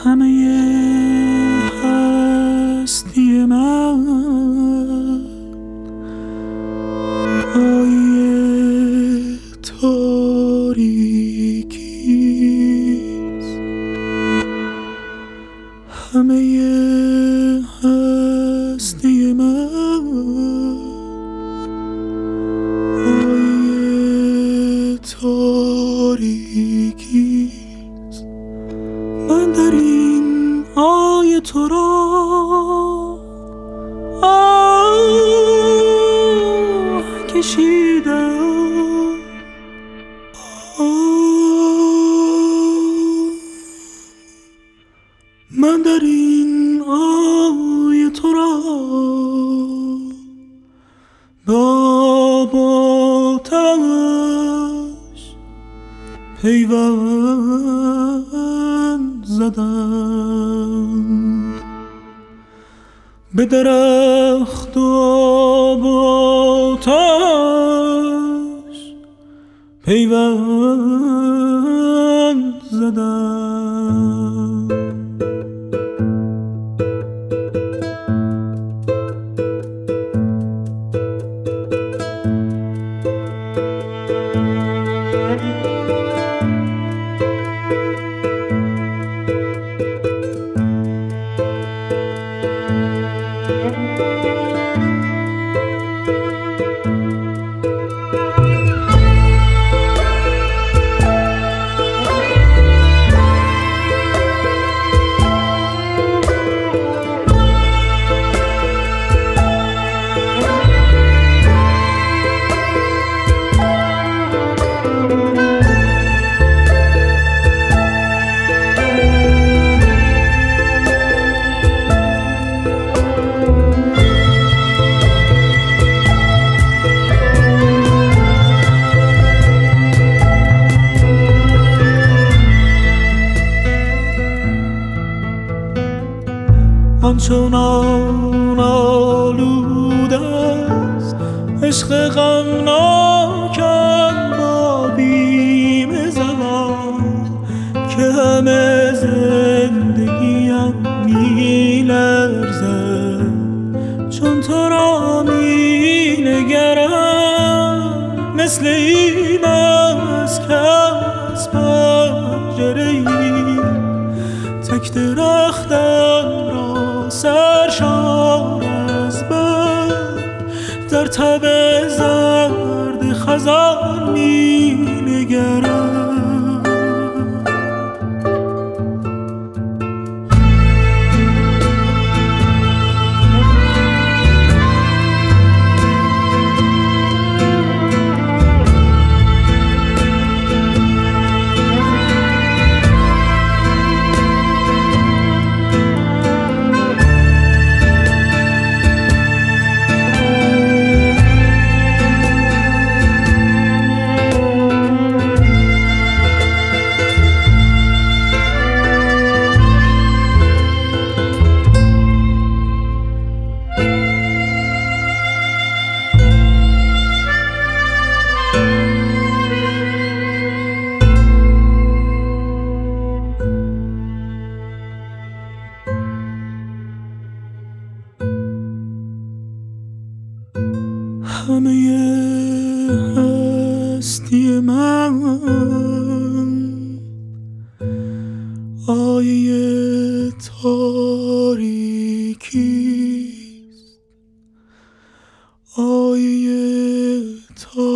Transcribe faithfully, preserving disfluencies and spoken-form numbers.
همه هستی من آیه تاریکیست، همه هستی من آیه تاریکیست. من در این آیه تو را آه کشیدم، من در این آیه تو را با آتش پیوند زدم، به درخت و با آتش پیوند زدم. آنچنان آلوده است عشق غمناکم با بیم زمان که همه زندگیم می لرزد چون تو را می نگرم. مثل این است که از پنجره‌ای تک درختم را سرشار از بر در تب زرد خزان می نگرم. همه هستی من آیه تاریکیست، آیه تاریکیست.